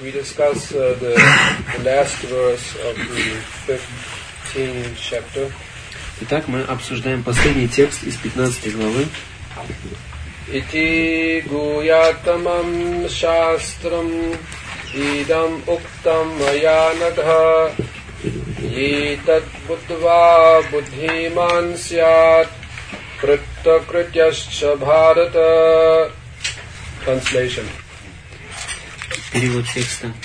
we discuss the last verse of the 15th chapter. Итак, мы обсуждаем последний текст из 15 главы. Ити гуятамам шастрам идам уктам маянагха етат будва буддхиман сят праттакритясча бхарата. Translation. Перевод текста.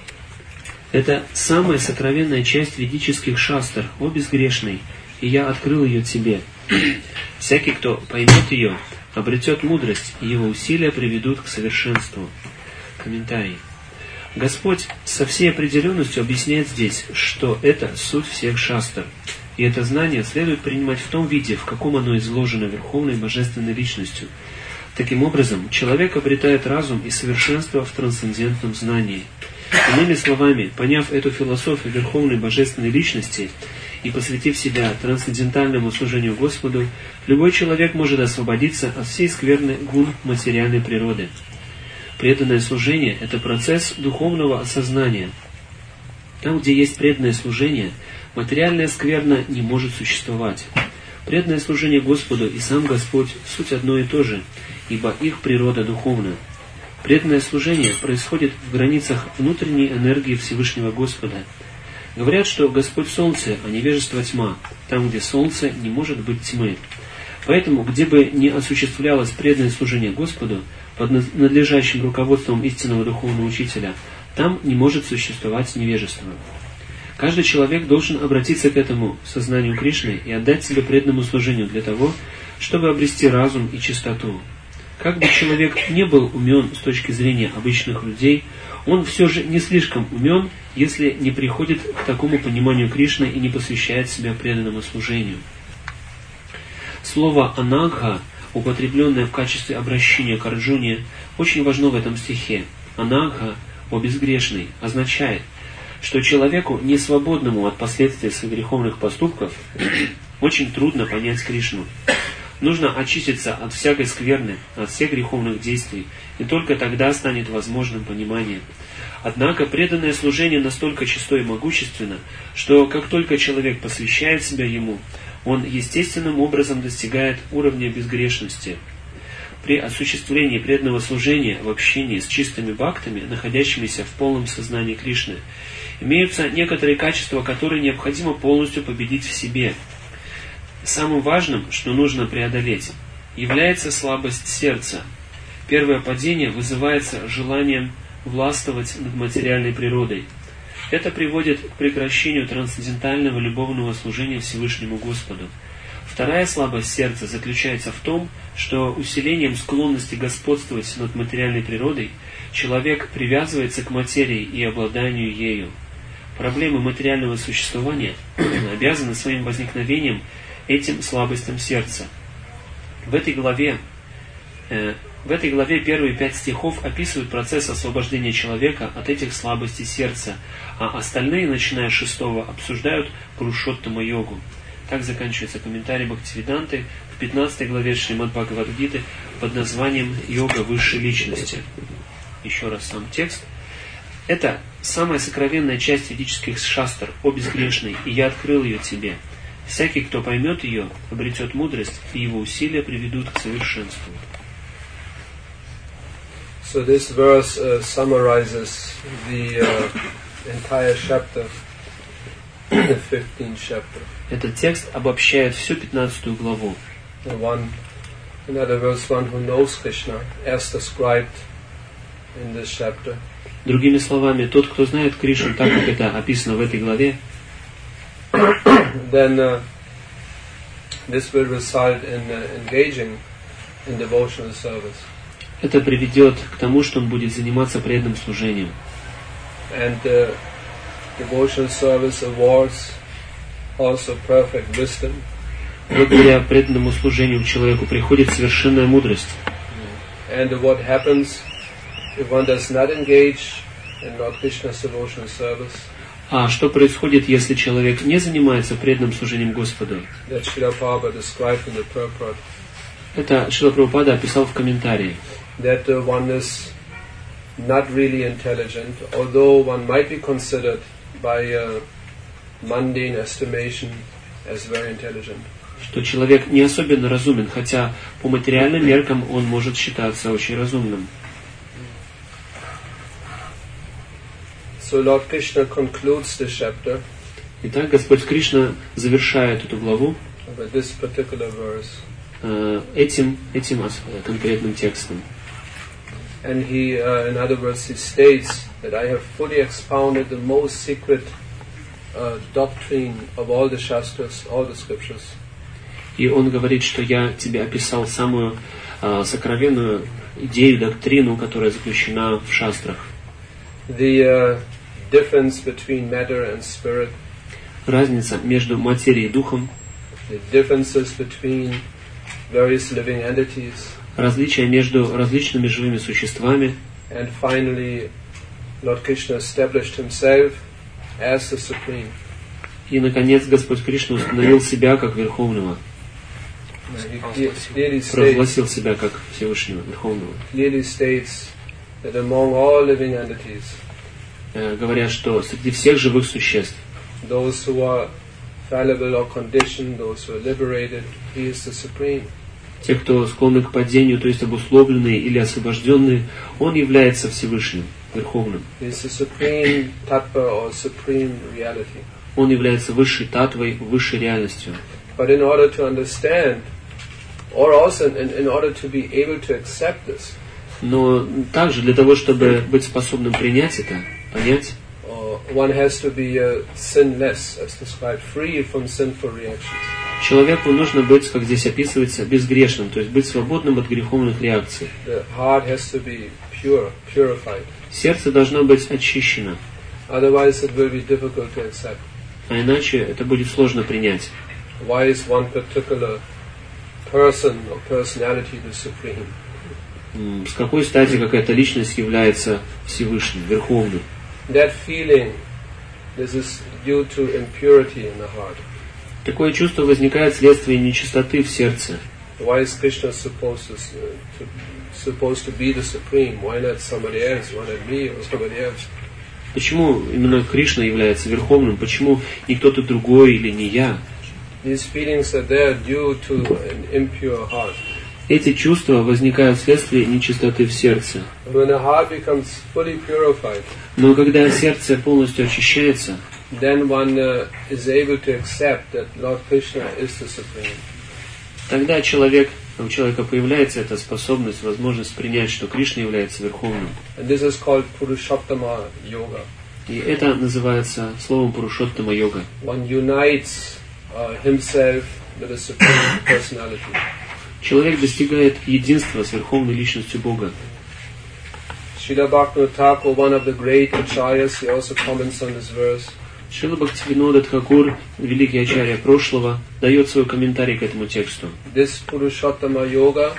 Это самая сокровенная часть ведических шастр, о безгрешный, и я открыл ее тебе. Всякий, кто поймет ее, обретет мудрость, и его усилия приведут к совершенству. Комментарий. Господь со всей определенностью объясняет здесь, что это суть всех шастр, и это знание следует принимать в том виде, в каком оно изложено Верховной Божественной Личностью. Таким образом, человек обретает разум и совершенство в трансцендентном знании. Иными словами, поняв эту философию Верховной Божественной Личности и посвятив себя трансцендентальному служению Господу, любой человек может освободиться от всей скверны гун материальной природы. Преданное служение – это процесс духовного осознания. Там, где есть преданное служение, материальная скверна не может существовать. Преданное служение Господу и сам Господь – суть одно и то же, ибо их природа духовна. Преданное служение происходит в границах внутренней энергии Всевышнего Господа. Говорят, что Господь Солнце, а невежество тьма, там, где Солнце, не может быть тьмы. Поэтому, где бы ни осуществлялось преданное служение Господу, под надлежащим руководством истинного духовного учителя, там не может существовать невежество. Каждый человек должен обратиться к этому сознанию Кришны и отдать себе преданному служению для того, чтобы обрести разум и чистоту. Как бы человек не был умен с точки зрения обычных людей, он все же не слишком умен, если не приходит к такому пониманию Кришны и не посвящает себя преданному служению. Слово «анагха», употребленное в качестве обращения к Арджуне, очень важно в этом стихе. «Анагха», «о безгрешный», означает, что человеку, не свободному от последствий своих греховных поступков, очень трудно понять Кришну. Нужно очиститься от всякой скверны, от всех греховных действий, и только тогда станет возможным понимание. Однако преданное служение настолько чисто и могущественно, что как только человек посвящает себя ему, он естественным образом достигает уровня безгрешности. При осуществлении преданного служения в общении с чистыми бхактами, находящимися в полном сознании Кришны, имеются некоторые качества, которые необходимо полностью победить в себе. Самым важным, что нужно преодолеть, является слабость сердца. Первое падение вызывается желанием властвовать над материальной природой. Это приводит к прекращению трансцендентального любовного служения Всевышнему Господу. Вторая слабость сердца заключается в том, что усилением склонности господствовать над материальной природой человек привязывается к материи и обладанию ею. Проблемы материального существования обязаны своим возникновением этим слабостям сердца. В этой главе первые 5 стихов описывают процесс освобождения человека от этих слабостей сердца, а остальные, начиная с 6, обсуждают Пурушоттама-йогу. Так заканчивается комментарий Бхактивиданты в 15 главе Шримад-Бхагавад-гиты под названием «Йога высшей личности». Еще раз сам текст. Это самая сокровенная часть ведических шастр, о безгрешный, и я открыл ее тебе. Всякий, кто поймет ее, обретет мудрость, и его усилия приведут к совершенству. So this verse summarizes the entire chapter, the 15th chapter. Этот текст обобщает всю 15 главу. In other words, one who knows Krishna, as described in this chapter. Другими словами, тот, кто знает Кришну так, как это описано в этой главе, then this will result in engaging in devotional service. Это приведет к тому, что он будет заниматься преданным служением. And devotional service awards also perfect wisdom. Благодаря преданному служению человеку приходит совершенная мудрость. And what happens if one does not engage in Lord Krishna's devotional service? А что происходит, если человек не занимается преданным служением Господу? That Srila Prabhupada described in the purport. Это Шрила Прабхупада описал в комментарии. That one is not really intelligent, although one might be considered by mundane estimation as very intelligent. Что человек не особенно разумен, хотя по материальным меркам он может считаться очень разумным. So Lord Krishna concludes this chapter. Итак, Господь Кришна завершает эту главу With this particular verse. этим конкретным текстом. And he, in other words, he states that I have fully expounded the most secret doctrine of all the Shastras, all the scriptures. И он говорит, что я тебе описал самую сокровенную идею, доктрину, которая заключена в шастрах. The difference between matter and spirit. Разница между материей и духом. The differences between various living entities. Различия между различными живыми существами. And finally, Lord Krishna established himself as the supreme. И, наконец, Господь Кришна установил себя как Верховного. Провозгласил себя как Всевышнего, Верховного. Clearly states that among all living entities, говоря, что среди всех живых существ, those who are fallible or conditioned, those who are liberated, he is the supreme. Те, кто склонны к падению, то есть обусловленные или освобожденные, он является Всевышним, Верховным. He is the supreme tattva or supreme reality. Он является высшей татвой, высшей реальностью. But in order to understand, or also in order to be able to accept this, но также для того, чтобы быть способным принять это, понять, one has to be sinless, as described, free from sinful reactions. Человеку нужно быть, как здесь описывается, безгрешным, то есть быть свободным от греховных реакций. The heart has to be pure, purified. Сердце должно быть очищено. Otherwise it will be difficult to accept. А иначе это будет сложно принять. Why is one particular person or personality the supreme? С какой стати какая-то личность является Всевышним, Верховным? That feeling, this is due to impurity in the heart. Такое чувство возникает вследствие нечистоты в сердце. Why is Krishna supposed to be the supreme? Why not somebody else? Why not me or somebody else? Почему именно Кришна является Верховным? Почему не кто-то другой или не я? These feelings are there due to an impure heart. Эти чувства возникают вследствие нечистоты в сердце. When the heart becomes fully purified, но когда сердце полностью очищается, then one is able to accept that Lord Krishna is the supreme. Тогда у человека появляется эта способность, возможность принять, что Кришна является Верховным. And this is called Purushottama Yoga. И это называется словом Пурушоттама йога. One unites himself with the supreme personality. Человек достигает единства с Верховной Личностью Бога. Srila Bhaktivinoda Thakur, one of the great acharyas, he also comments on this verse. Шрила Бхактивинода Тхакур, великий ачарья прошлого, дает свой комментарий к этому тексту. This Purushottama Yoga,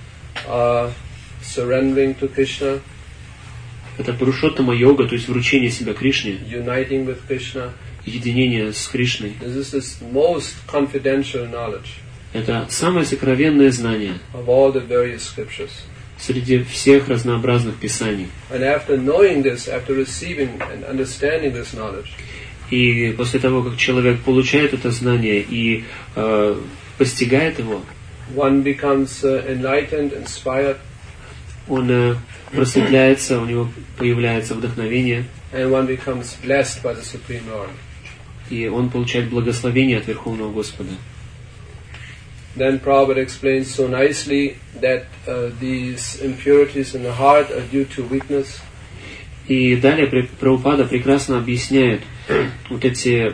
surrendering to Krishna, это Пурушоттама йога, то есть вручение себя Кришне, uniting with Krishna, единение с Кришной. This is the most confidential knowledge. Это самое сокровенное знание of all the various scriptures. Среди всех разнообразных писаний. And after knowing this, after receiving and understanding this knowledge, и после того, как человек получает это знание и постигает его, one becomes enlightened, inspired, он просветляется, у него появляется вдохновение, and one becomes blessed by the Supreme Lord. И он получает благословение от Верховного Господа. Then Prabhupada explains so nicely that these impurities in the heart are due to weakness. И далее Прабхупада прекрасно объясняет вот эти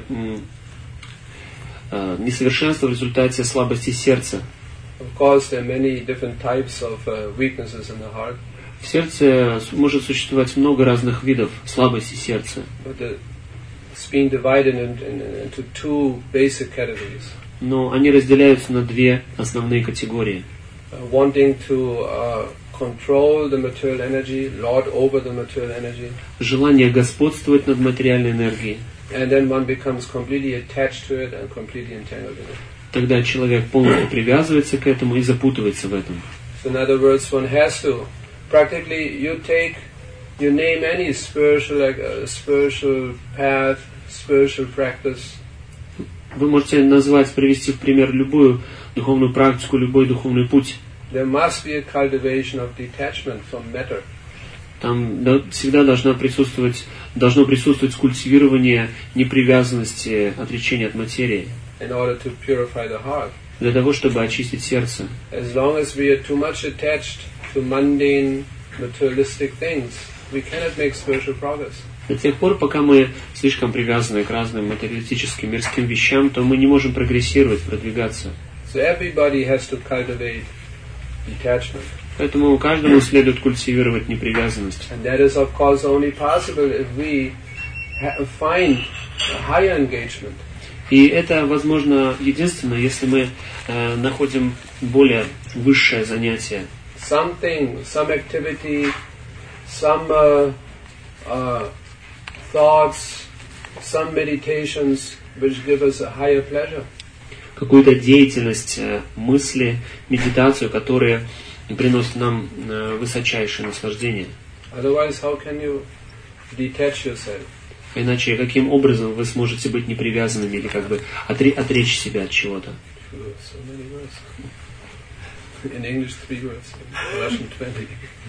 несовершенства в результате слабости сердца. Of course, there are many different types of weaknesses in the heart. В сердце может существовать много разных видов слабости сердца. But it's being divided into two basic categories. Но они разделяются на две основные категории. Wanting to control the material energy, lord over the material energy. Желание господствовать над материальной энергией. And then one becomes completely attached to it and completely entangled in it. Тогда человек полностью привязывается к этому и запутывается в этом. So in other words, one has to practically you take you name any spiritual, spiritual path, spiritual practice. Вы можете назвать, привести в пример любую духовную практику, любой духовный путь. There must be a cultivation of detachment from matter. Там всегда должно присутствовать культивирование непривязанности, отречения от материи. In order to purify the heart. Для того, чтобы очистить сердце. As long as we are too much attached to mundane, materialistic things, we cannot make spiritual progress. До тех пор, пока мы слишком привязаны к разным материалистическим мирским вещам, то мы не можем прогрессировать, продвигаться. So everybody has to cultivate detachment. Поэтому каждому следует культивировать непривязанность. And that is, of course, only possible if we find a higher engagement. И это возможно единственно, если мы находим более высшее занятие. Something, some activity, some thoughts, some meditations which give us a higher pleasure. Какую-то деятельность, мысли, медитацию, которые приносят нам высочайшее наслаждение. Otherwise, how can you detach yourself? Иначе каким образом вы сможете быть непривязанными или как бы отречь себя от чего-то? So many words. In English 3 words, in Russian 20.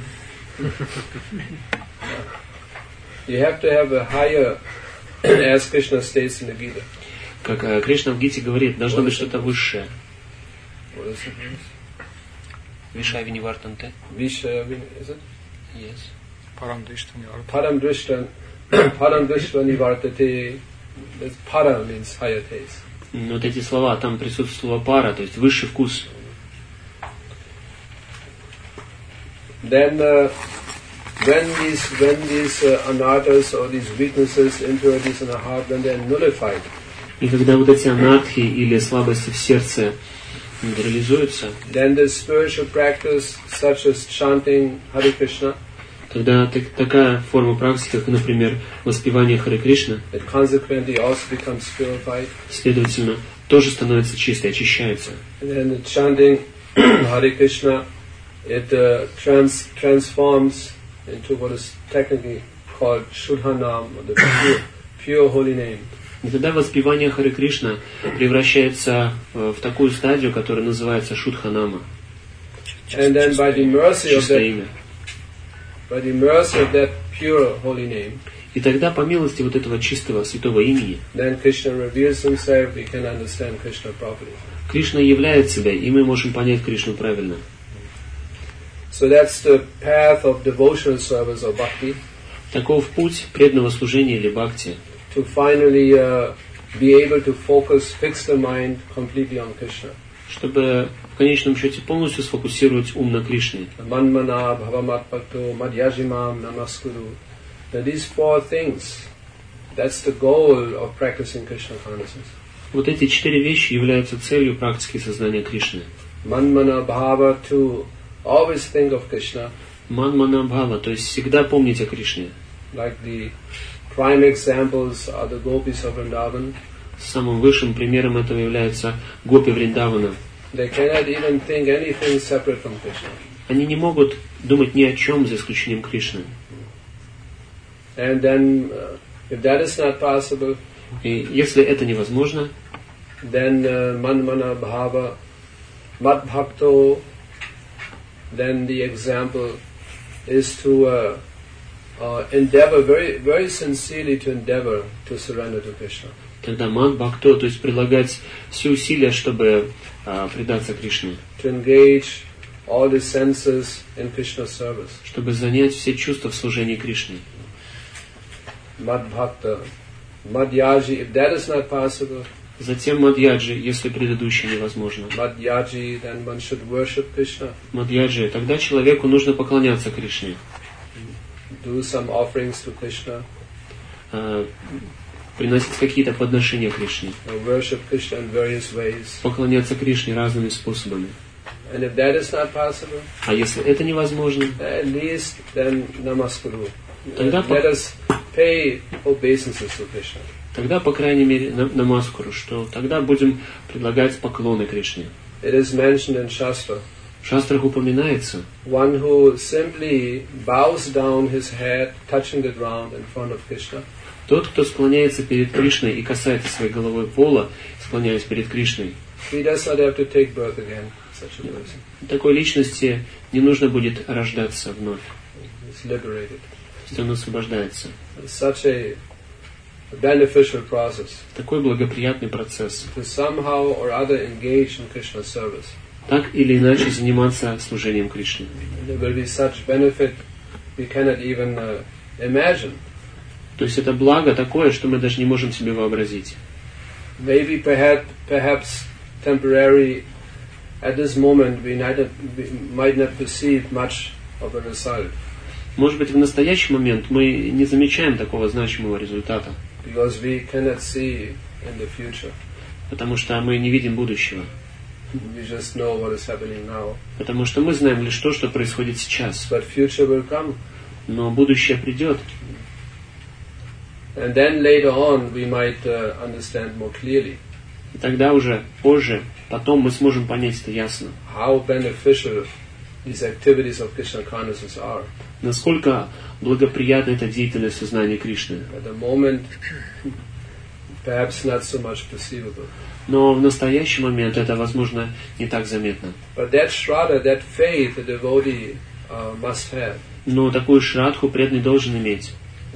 You have to have a higher, as Krishna states in the Gita. Как Кришна в Гите говорит, должно быть что-то высшее. What is it? Вишая винивартанте. Vishaya, is it? Yes. Param Drishva Nivartate. Para means higher taste. Вот эти слова, там присутствует слово пара, то есть высший вкус. Then when these anarthas or these weaknesses, impurities in the heart, when they are nullified. И когда вот эти анархи или слабости в сердце реализуются, then the spiritual practice such as chanting Hare Krishna, тогда такая форма практики, как, например, воспевание Харе Кришна, it consequently also becomes purified. следовательно, тоже становится чистой, очищается. And then the chanting Hare Krishna, it transforms into what is technically called Shuddhanam, or the pure holy name. И тогда воспевание Харе Кришна превращается в такую стадию, которая называется Шудханама. And then by the mercy of that pure holy name, и тогда по милости вот этого чистого святого имени, then Krishna reveals himself, we can understand Krishna properly. Кришна являет себя, и мы можем понять Кришну правильно. So that's the path of devotional service or bhakti. Таков путь преданного служения или бхакти. To finally be able to fix the mind completely on Krishna. Чтобы в конечном счете полностью сфокусировать ум на Кришне. Manmana bhavamatpakto madhyajimam namaskuru. Now these 4 things, that's the goal of practicing Krishna consciousness. Вот эти 4 вещи являются целью практики сознания Кришны. Manmana bhava, to always think of Krishna. Манмана бхава, то есть всегда помнить о Кришне. Like the prime examples are the gopis of Vrindavan. Самым высшим примером этого являются гопи Вриндавана. They cannot even think anything separate from Krishna. Они не могут думать ни о чем, за исключением Кришны. And then, if that is not possible, и если это невозможно, then manmana bhava madbhakto, then the example is to endeavor very, very sincerely to endeavor to surrender to Krishna. Тогда мадбхакто, то есть прилагать все усилия, чтобы предаться Кришне. To engage all the senses in Krishna's service. Чтобы занять все чувства в служении Кришне. Madbhakta, madhyaji, if that is not possible. Затем мадьяджи, если предыдущее невозможно. Madhyaji, then one should worship Krishna. Мадьяджи, тогда человеку нужно поклоняться Кришне. Do some offerings to Krishna. Приносить какие-то подношения Кришне. Worship Krishna in various ways. Поклоняться Кришне разными способами. And if that is not possible, а если это невозможно, at least then namaskuru. Тогда Let us pay obeisances to Krishna. Тогда, по крайней мере, намаскуру, что тогда будем предлагать поклоны Кришне. It is mentioned in Shastra. В шастрах упоминается one who simply bows down his head, touching the ground in front of Krishna. тот, кто склоняется перед Кришной и касается своей головой пола, склоняясь перед Кришной. He does not have to take birth again, such a person. Такой личности не нужно будет рождаться вновь. He's liberated. То есть он освобождается. It's such a beneficial process Такой благоприятный процесс. to somehow or other engage in Krishna's service. Так или иначе заниматься служением Кришне. And there will be such benefit we cannot even imagine. То есть это благо такое, что мы даже не можем себе вообразить. Maybe perhaps temporary at this moment we might not perceive much of a result. Может быть, в настоящий момент мы не замечаем такого значимого результата, Because we cannot see in the future. потому что мы не видим будущего. We just know what is happening now. Потому что мы знаем лишь то, что происходит сейчас. But future will come. Но будущее придет. And then later on we might understand more clearly И тогда уже позже, потом мы сможем понять это ясно. how beneficial these activities of Krishna consciousness are. Насколько благоприятна эта деятельность сознания Кришны. At the moment, perhaps not so much perceivable. Но в настоящий момент это, возможно, не так заметно. But that shraddha, that faith the devotee must have. Но такую шрадху преданный должен иметь.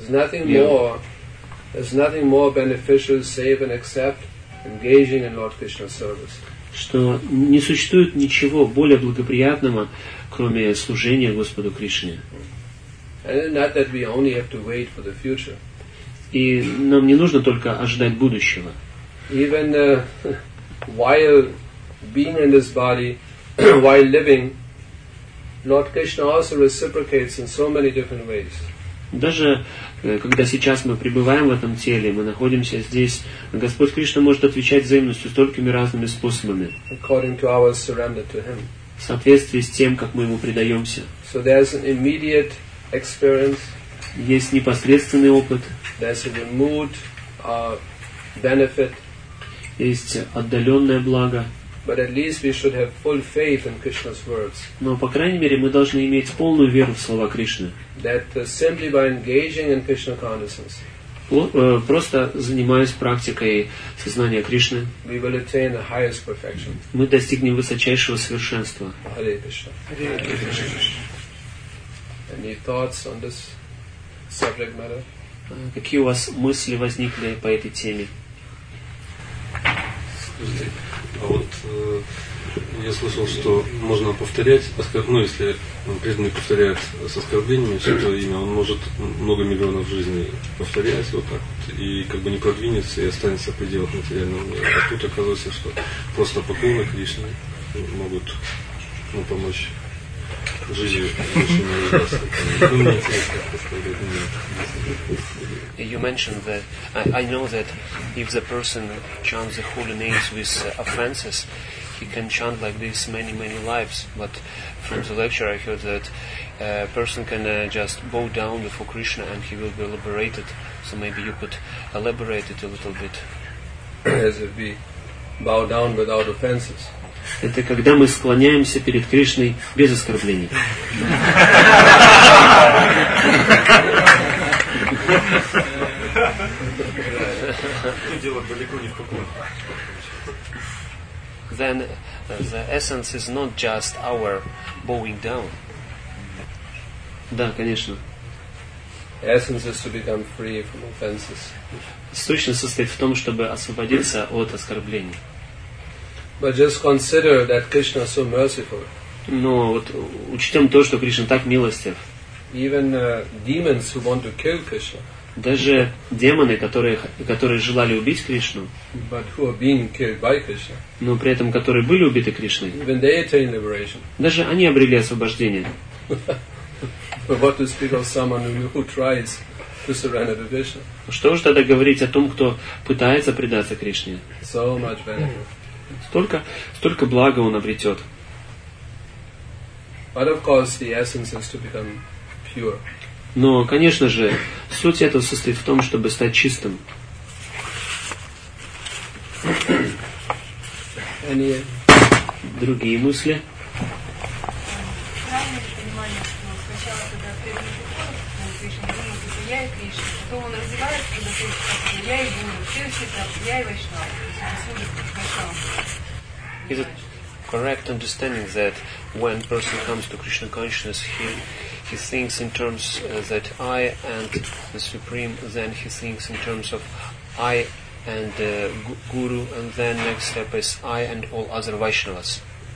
There's nothing more beneficial, save and except engaging in Lord Krishna's service. Что не существует ничего более благоприятного, кроме служения Господу Кришне. And not that we only have to wait for the future. И нам не нужно только ожидать будущего. Even while being in this body, while living, Lord Krishna also reciprocates in so many different ways. Даже когда сейчас мы пребываем в этом теле, мы находимся здесь, Господь Кришна может отвечать взаимностью столькими разными способами. According to our surrender to Him. В соответствии с тем, как мы Ему предаемся. So there's an immediate experience. Есть непосредственный опыт. There's a remote benefit. Есть отдаленное благо. But at least we should have full faith in Krishna's words. Но, по крайней мере, мы должны иметь полную веру в слова Кришны. That simply by engaging in Krishna consciousness, просто занимаясь практикой сознания Кришны, we will attain the highest perfection. Мы достигнем высочайшего совершенства. Hare Krishna. Any thoughts on this subject matter? Какие у вас мысли возникли по этой теме? А вот я слышал, что можно повторять, если преданный повторяет с оскорблениями святое имя, он может много миллионов жизней повторять вот так вот, и как бы не продвинется и останется в пределах материального мира. А тут оказывается, что просто поклоны Кришне могут помочь жизни не You mentioned that I know that if the person chants the holy names with offenses, he can chant like this many lives. But from the lecture I heard that a person can just bow down before Krishna and he will be liberated. So maybe you could elaborate it a little bit. As if we bow down without offenses. Это когда мы склоняемся перед Кришной без оскорблений. Then the essence is not just our bowing down. Да, конечно. Essence is to become free from offenses. Сущность состоит в том, чтобы освободиться от оскорблений. But just consider that Krishna is so merciful. Но вот учтем то, что Кришна так милостив. Even demons who want to kill Krishna. Даже демоны, которые желали убить Кришну, but who are being killed by Krishna. Но при этом которые были убиты Кришной, Even they attain liberation. Даже они обрели освобождение. But what to speak of someone who tries to surrender to Krishna? Что же тогда говорить о том, кто пытается предаться Кришне? So much benefit. Столько блага он обретет. But of course the essence is to become pure. Но, конечно же, суть этого состоит в том, чтобы стать чистым. Any другие мысли? понимание, что сначала, когда преданный приходит к Кришне, думает, это я и Кришна, потом он развивается, когда это я и Гуру, следующий этап я и Вайшнава, то есть это служит Вайшнавам. Is it correct understanding that when a person comes to Krishna consciousness, he thinks in terms that I and the Supreme, then he thinks in terms of I and Guru, and then next step is I and all other Vaishnavas.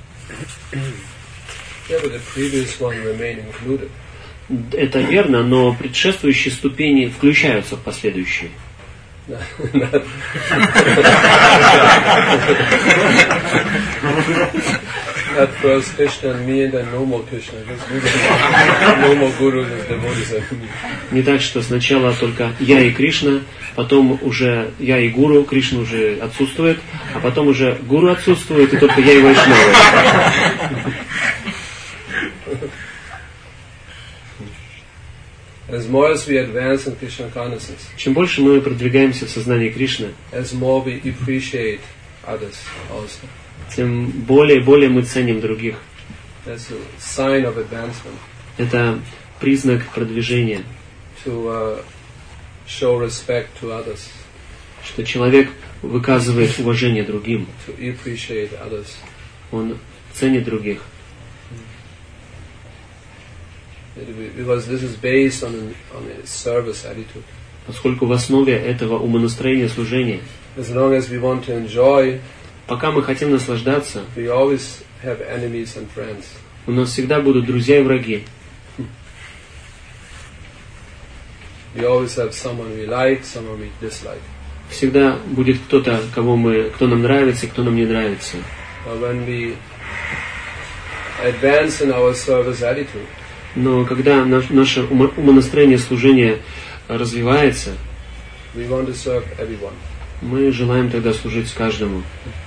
Yeah, but the previous one remain included. Это верно, но предшествующие ступени включаются в последующие. At first Krishna and me, and then no more Krishna. No more gurus and devotees. Не так, что сначала только я и Кришна, потом уже я и Гуру, Кришна уже отсутствует, а потом уже Гуру отсутствует, и только я и Вайшнавы. As more as we advance in Krishna consciousness, чем больше мы продвигаемся в сознании Кришны, as more we appreciate others also. тем более и более мы ценим других. That's a sign of advancement. Это признак продвижения. To show respect to others. Что человек выказывает уважение другим. To appreciate others. Он ценит других. Because this is based on a service attitude. Поскольку в основе этого умонастроения служения, as long as we want to enjoy, пока мы хотим наслаждаться, we always have enemies and friends. У нас всегда будут друзья и враги. We always have someone we like, someone we dislike. Всегда будет кто-то, кто нам нравится и кто нам не нравится. But when we advance in our service attitude, но когда наше умонастроение служения развивается, we want to serve everyone. Мы желаем тогда служить каждому.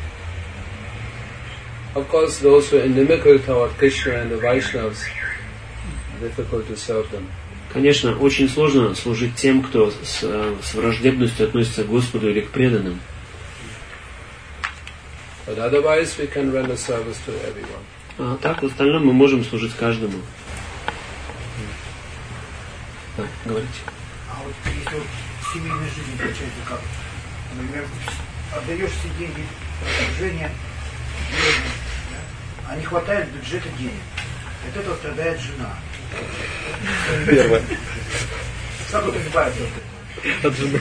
Of course, those who are inimical toward Krishna and the Vaishnavas, difficult to serve them. Конечно, очень сложно служить тем, кто с враждебностью относится к Господу или к преданным. But otherwise, we can render service to everyone. А так, в остальном мы можем служить каждому. Да, говорите. А вот если в семейной жизни получается как? Например, отдаешь все деньги служения, а не хватает бюджета денег. От этого страдает жена. Первое. Как вот избавиться от этого?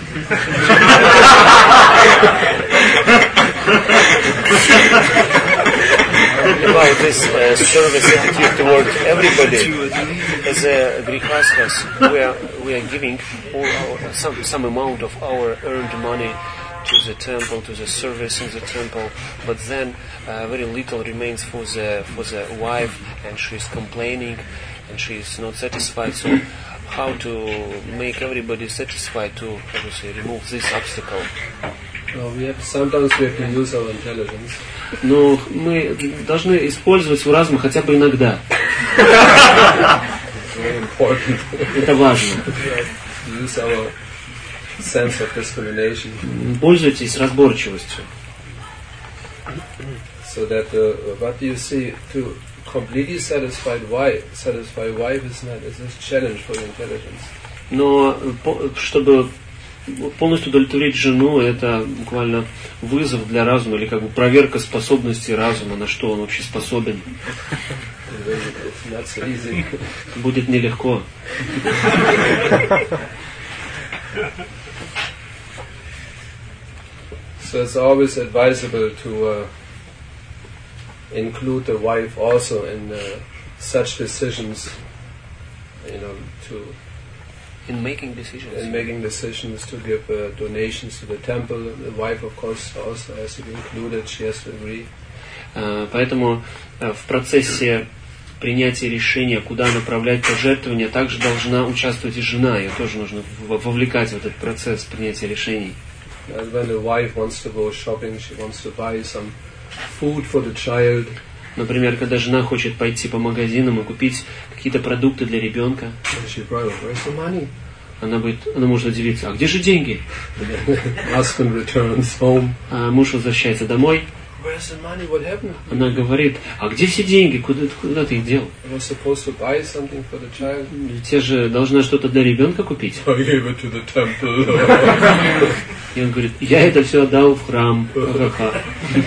About this service attitude toward everybody, as a grihasthas, we are giving some amount of our earned money to the temple, to the service in the temple, but then very little remains for the wife, and she is complaining, and she is not satisfied. So, how to make everybody satisfied to remove this obstacle? Sometimes we have to use our intelligence. Но мы должны использовать свой разум хотя бы иногда. Very important. Это важно. Use our sense of discrimination. Пользуйтесь разборчивостью. So that what you see, to completely satisfy wife is a challenge for your intelligence. Но чтобы полностью удовлетворить жену, это буквально вызов для разума, или как бы проверка способности разума, на что он вообще способен. Будет нелегко. So it's always advisable to include the wife also in such decisions, In making decisions. In making decisions to give donations to the temple. The wife, of course, also has to be included. She has to agree. Поэтому в процессе принятия решения, куда направлять пожертвования, также должна участвовать и жена. Ее тоже нужно вовлекать в этот процесс принятия решений. And when the wife wants to go shopping, she wants to buy some food for the child. Например, когда жена хочет пойти по магазинам и купить какие-то продукты для ребенка, она может удивиться: а где же деньги? Husband returns home. А муж возвращается домой. where's the money? What happened? Она говорит, а где все деньги? Куда ты их дел? I was supposed to buy something for the child. Ты же должна что-то для ребенка купить. I gave it to the temple. И он говорит, я это все отдал в храм. Ха-ха-ха.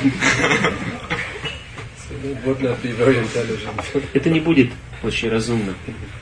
So that would not be very intelligent. Это не будет очень разумно.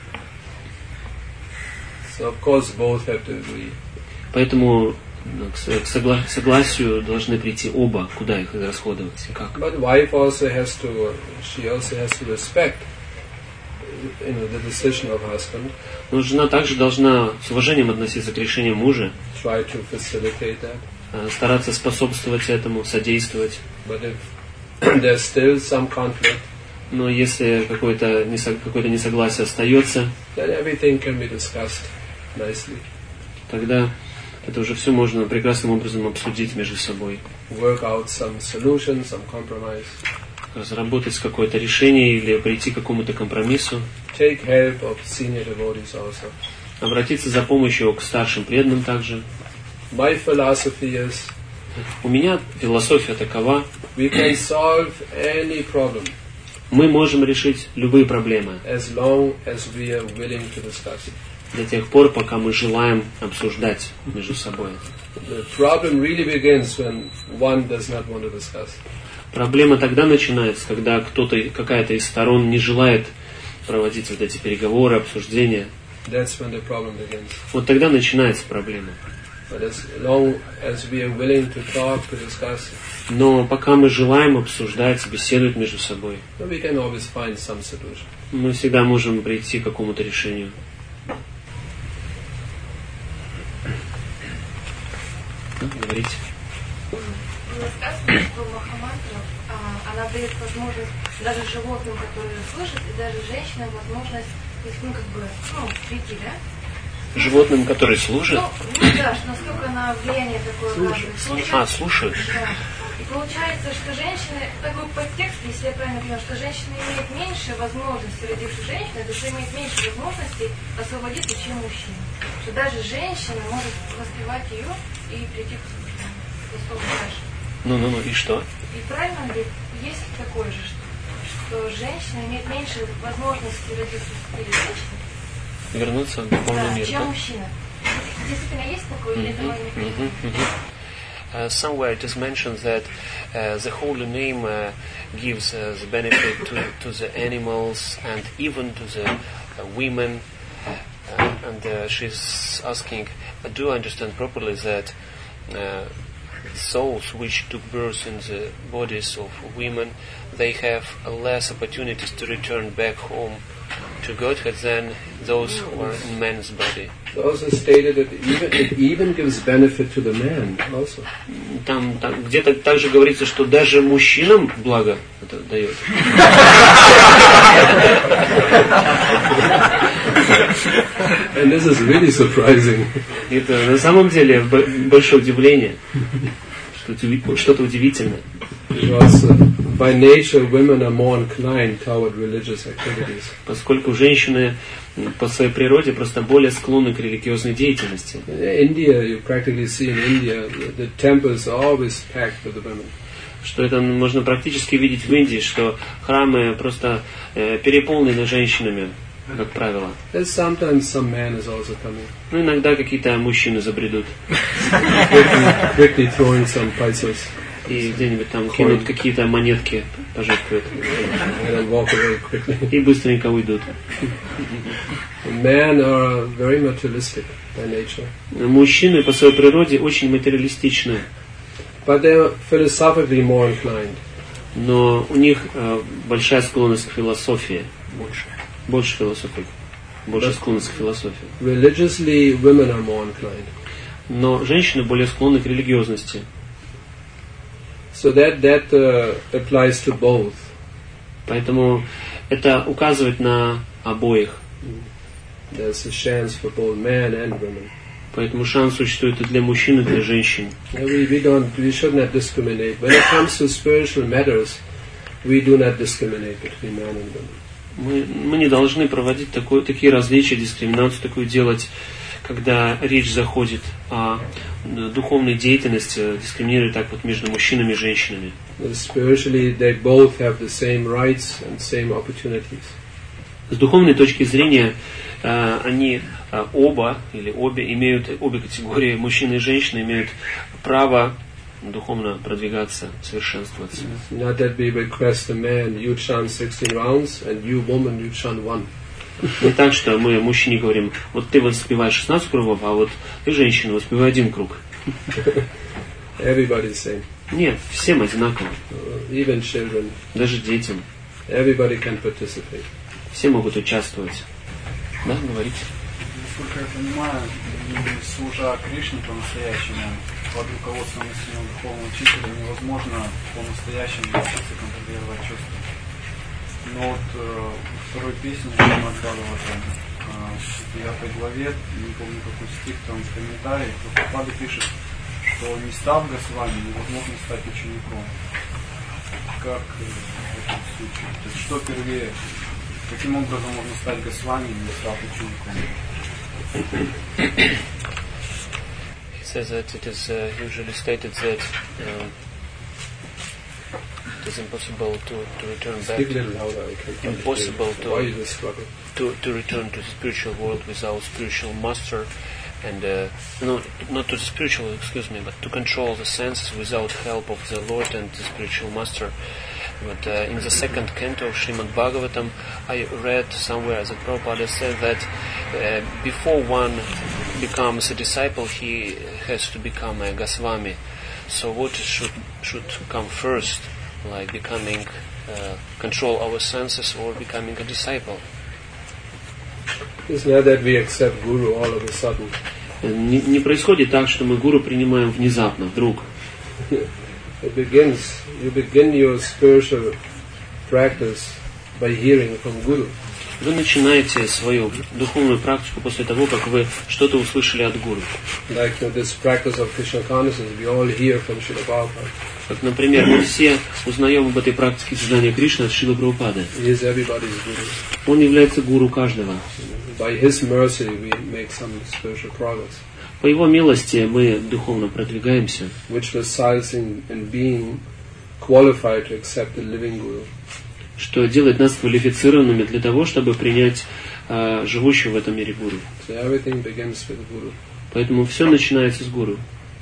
So of course both have to agree. Поэтому к согласию должны прийти оба, куда их расходовать и как. But wife also has to, she also has to respect, the decision of husband. Но жена также должна с уважением относиться к решению мужа, Try to facilitate that. Стараться способствовать этому, содействовать. But if there's still some conflict, Но если какое-то несогласие остается, then everything can be discussed nicely. тогда это уже все можно прекрасным образом обсудить между собой. Work out some solution, some compromise. Разработать какое-то решение или прийти к какому-то компромиссу. Take help of senior devotees also. Обратиться за помощью к старшим преданным также. My philosophy is, У меня философия такова: we can solve any problem мы можем решить любые проблемы as long as we are willing to discuss it. до тех пор, пока мы желаем обсуждать между собой. The problem really begins when one does not want to discuss. Проблема тогда начинается, когда какая-то из сторон не желает проводить вот эти переговоры, обсуждения. That's when the problem begins. Вот тогда начинается проблема. But as long as we are willing to talk, to discuss, Но пока мы желаем обсуждать, беседовать между собой, we can always find some solution. мы всегда можем прийти к какому-то решению. Говорите. Сказано, что Махамантра, она дает возможность даже животным, которые слышат, и даже женщинам возможность, прийти, да? Животным, которые служат? Да, что насколько она влияние такое оказывает. Слушают. Да. И получается, что женщины, такой подтекст, если я правильно понимаю, что женщина имеет меньше возможностей, родившись женщиной, душа имеет меньше возможностей освободиться, чем мужчина. Что даже женщина может воспевать ее и прийти к Христу дальше. Ну, и что? И правильно ли есть такое же, что женщина имеет меньше возможностей родившись или женщиной, Вернуться в духовный мир, чем да? мужчина? Действительно есть такое или это Somewhere it is mentioned that the holy name gives the benefit to the animals and even to the women. And she's asking, do I understand properly that souls which took birth in the bodies of women, they have less opportunities to return back home to Godhead than those who are in man's body? It also stated that it even gives benefit to the man also. Там где-то также говорится, что даже мужчинам благо это дает. And this is really surprising. Это на самом деле большое удивление, что-то удивительное. Because by nature women are more inclined toward religious activities. Поскольку женщины по своей природе просто более склонны к религиозной деятельности. In India, you practically see in India, the temples are always packed with the women. Что это можно практически видеть в Индии, что храмы просто переполнены женщинами, как правило. And sometimes some man is also coming. Ну, иногда какие-то мужчины забредут. Quickly throwing some pesos. И где-нибудь там кинут какие-то монетки, пожертвуют. And then walk away quickly. И быстренько уйдут. Men are very materialistic by nature. Мужчины по своей природе очень материалистичны. But they're philosophically more inclined. Но у них большая склонность к философии. Больше философии. Больше склонность к философии. Religiously, women are more inclined. Но женщины более склонны к религиозности. So that applies to both. Поэтому это указывает на обоих. There's a chance for both men and women. Поэтому шанс существует и для мужчин, и для женщин. We should not discriminate. When it comes to spiritual matters, we do not discriminate between men and women. Мы не должны проводить такие различия, дискриминацию такую делать, когда речь заходит о духовной деятельности, дискриминирует так вот между мужчинами и женщинами. Spiritually, they both have the same rights and same opportunities. С духовной точки зрения, они оба или обе категории, мужчины и женщины, имеют право духовно продвигаться, совершенствоваться. Not that we request a man, you chant 16 rounds, and you woman, you chant 1. Не так, что мы мужчине говорим, вот ты воспеваешь 16 кругов, а вот ты, женщина, воспевай 1 круг. Everybody's same. Нет, всем одинаково. Even children. Даже детям. Everybody can participate. Все могут участвовать. Да, говорите. Насколько я понимаю, служа Кришне по-настоящему, под руководством истинного духовного учителя, невозможно по-настоящему научиться контролировать чувства. Но вот во второй песне Шримад Бхагаватам, в 9 главе, не помню какой стих, там в комментарии, Прабхупада пишет, что не став Госвами, невозможно стать учеником. Как в этом случае? То есть что первее? Каким образом можно стать Госвами, не став учеником? He says that it is usually stated that it is impossible to return back. Speak a little louder, I can't Impossible Why you struggle? to return to the spiritual world without spiritual master, and no, not to the spiritual, excuse me, but to control the senses without help of the Lord and the spiritual master. But in the second canto of Srimad Bhagavatam, I read somewhere that Prabhupada said that before one becomes a disciple, he has to become a Goswami. So what should come first, like becoming control our senses or becoming a disciple? It's not that we accept Guru all of a sudden. Не происходит так, что мы гуру принимаем внезапно, вдруг. You begin your spiritual practice by hearing from Guru. Вы начинаете свою духовную практику после того, как вы что-то услышали от гуру. Like this practice of Krishna consciousness, we all hear from Srila Prabhupada. Как, например, мы все узнаем об этой практике сознания Кришны от Шрилы Прабхупады. He is everybody's Guru. Он является гуру каждого. By His mercy, we make some spiritual progress. По Его милости мы духовно продвигаемся, which results in being qualified to accept the living Guru. Что делает нас квалифицированными для того, чтобы принять живущего в этом мире гуру. So everything begins with Guru. Поэтому все начинается с гуру.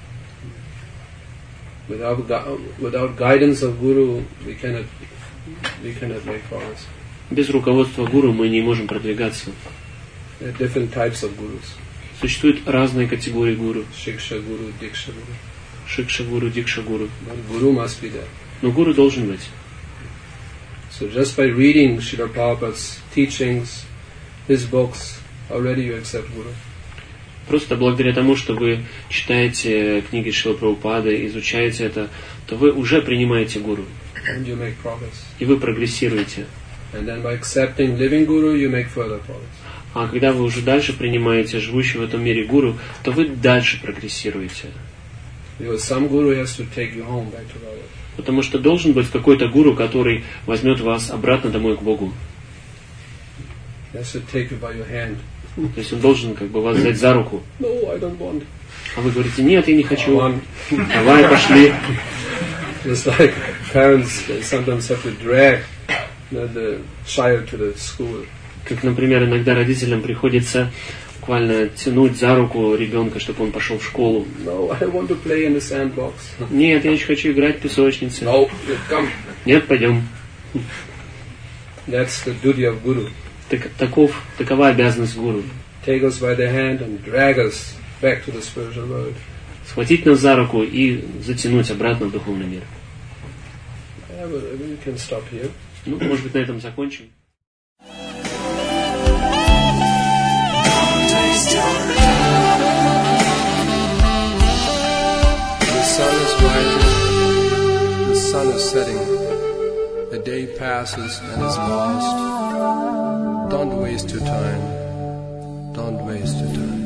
Without guidance of Guru, we cannot make progress. Без руководства гуру мы не можем продвигаться. There are different types of gurus. Существуют разные категории гуру. Shiksha Guru, Diksha Guru. Шикша гуру, дикша гуру. But Guru must be there. Но гуру должен быть. So just by reading Srila Prabhupada's teachings, his books, already you accept Guru. Просто благодаря тому, что вы читаете книги Шрилы Прабхупады, изучаете это, то вы уже принимаете гуру. And you make progress. И вы прогрессируете. And then by accepting living Guru, you make further progress. А когда вы уже дальше принимаете живущего в этом мире гуру, то вы дальше прогрессируете. Because some Guru has to take you home back to Bhagavad. Потому что должен быть какой-то гуру, который возьмет вас обратно домой к Богу. He has to take you by your hand. То есть он должен как бы вас взять за руку. No, I don't want. А вы говорите, нет, я не хочу. I want. Давай, пошли. It's like parents they sometimes have to drag the child to the school. Как, например, иногда родителям приходится буквально тянуть за руку ребенка, чтобы он пошел в школу. No, I want to play in the sandbox. Нет, я еще хочу играть в песочнице. No, come. Нет, пойдем. That's the duty of Guru. Такова обязанность гуру. Take us by the hand and drag us back to the spiritual world. Схватить нас за руку и затянуть обратно в духовный мир. Yeah, but we can stop here. Ну, может быть, на этом закончим. The sun is rising, the sun is setting, a day passes and is lost. Don't waste your time, don't waste your time.